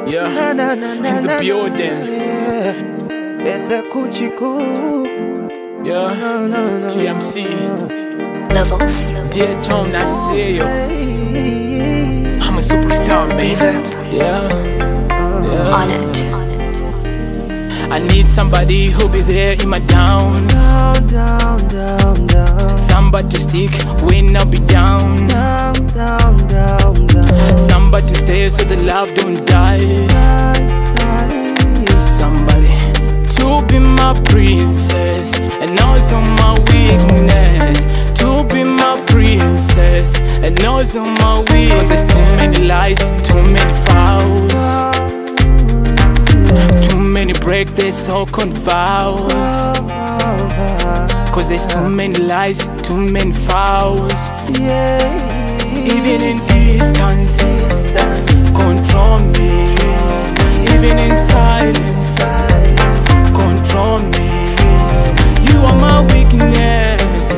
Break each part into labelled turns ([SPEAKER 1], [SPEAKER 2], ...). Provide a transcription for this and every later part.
[SPEAKER 1] Yeah, in the building.
[SPEAKER 2] Better Kuchiku.
[SPEAKER 1] Yeah, TMC.
[SPEAKER 3] Levels.
[SPEAKER 1] Dear Tom, I see you. I'm a superstar, man.
[SPEAKER 3] Reverb.
[SPEAKER 1] Yeah.
[SPEAKER 3] On it.
[SPEAKER 1] I need somebody who'll be there in my downs.
[SPEAKER 2] Down.
[SPEAKER 1] Somebody to stick when I be down.
[SPEAKER 2] Down.
[SPEAKER 1] Somebody to stay so the love don't die. Somebody to be my princess and also my weakness. To be my princess and also my weakness. There's too many lies, too many fouls, too many break their so-called vows. Cause there's too many lies, too many fouls. Even in distance, control me. Even in silence, control me. You are my weakness.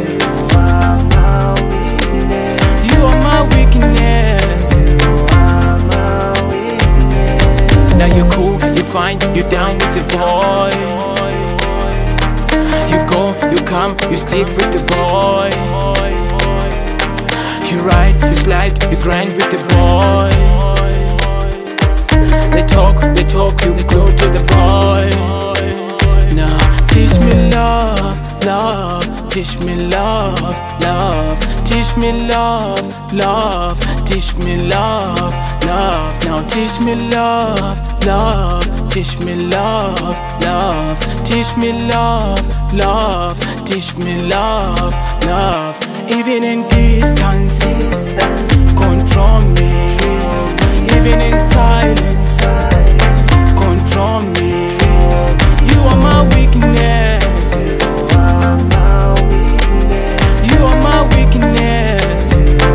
[SPEAKER 1] You are my weakness. Now you're cool, you're fine, you're down with the boy. You go, you come, you stick with the boy. You ride, you slide, you grind with the boy. They talk, you go to the boy. Now teach me love, love. Teach me love, love. Teach me love, love. Teach me love, love. Now teach me love, love. Teach me love, love. Teach me love, love. Teach me love, love. Even in distance, control me. Even in silence, control me. You are my weakness. You are my weakness.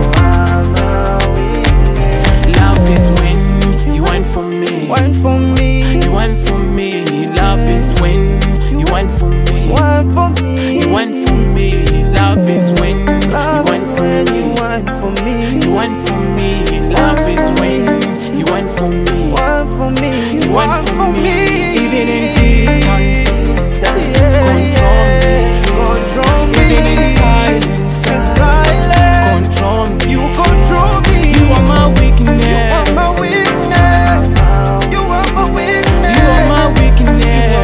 [SPEAKER 1] Love is when you went for me.
[SPEAKER 2] Wine for me.
[SPEAKER 1] You went for me. Love is when you went for me.
[SPEAKER 2] Wine for me.
[SPEAKER 1] You went for me. Love is when you went for me.
[SPEAKER 2] Wine for me.
[SPEAKER 1] You went for me. Love is when you went for me.
[SPEAKER 2] Wine for me.
[SPEAKER 1] You went for me. Even in distance, control me. Even in silence, control me.
[SPEAKER 2] You control me.
[SPEAKER 1] You are my weakness.
[SPEAKER 2] You are my weakness. You are my weakness.
[SPEAKER 1] You are my weakness.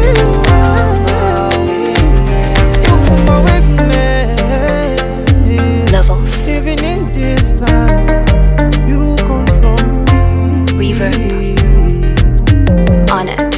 [SPEAKER 3] Levels.
[SPEAKER 2] Even in distance, you control me.
[SPEAKER 3] Reverb. On it.